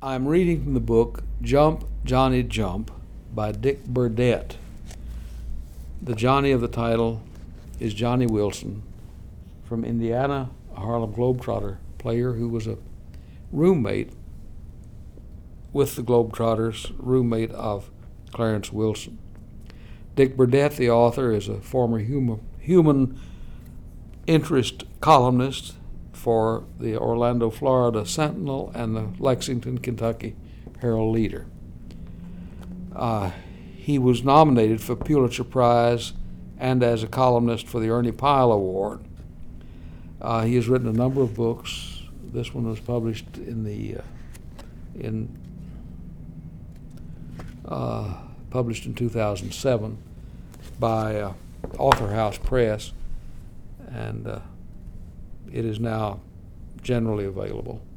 I'm reading from the book Jump, Johnny, Jump by Dick Burdett. The Johnny of the title is Johnny Wilson from Indiana, a Harlem Globetrotter player who was a roommate with the Globetrotters, roommate of Clarence Wilson. Dick Burdett, the author, is a former human interest columnist for the Orlando, Florida Sentinel and the Lexington, Kentucky Herald-Leader. He was nominated for Pulitzer Prize and as a columnist for the Ernie Pyle Award. He has written a number of books. This one was published published in 2007 by Author House Press, and it is now generally available.